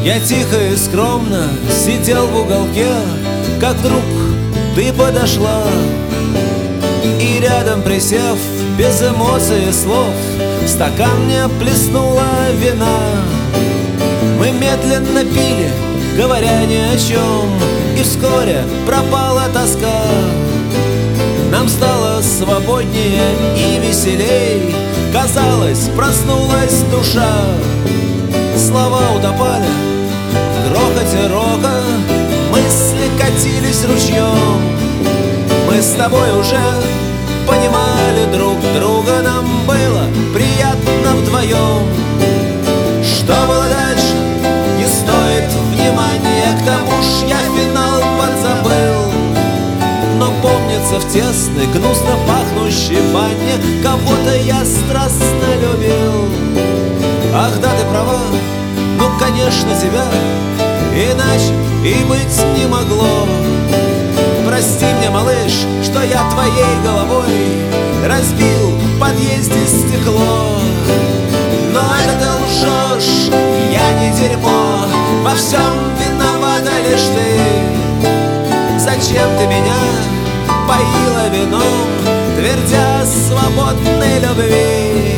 Я тихо и скромно сидел в уголке, как вдруг ты подошла. И рядом присев, без эмоций и слов, в стакан мне плеснула вина. Мы медленно пили, говоря ни о чем, и вскоре пропала тоска. Нам стало свободнее и веселей, казалось, проснулась душа. Слова утопали в грохоте рока, мысли катились ручьем. Мы с тобой уже понимали друг друга, нам было приятно вдвоем. Что было дальше, не стоит внимания, к тому ж я финал подзабыл. Но помнится, в тесной, гнусно пахнущей бане кого-то я страстно любил. Ах да, ты права, ну конечно тебя иначе и быть не могло. Прости мне, малыш, что я твоей головой разбил в подъезде стекло. Но это ты лжешь, я не дерьмо, во всем виновата лишь ты. Зачем ты меня поила вином, твердя о свободной любви?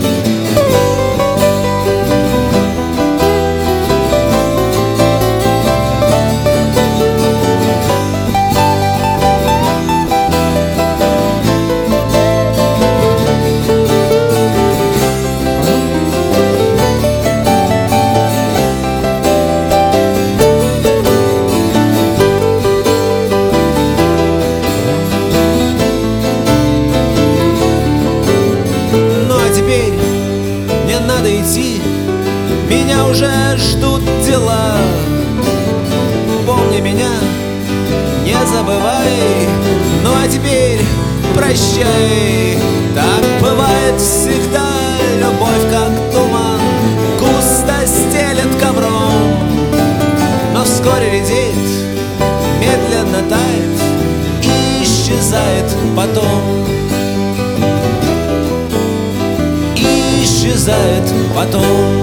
Надо идти, меня уже ждут дела. Помни меня, не забывай, ну а теперь прощай. Так бывает всегда, любовь как туман густо стелет ковром, но вскоре редеет, медленно тает и исчезает потом. Исчезает потом.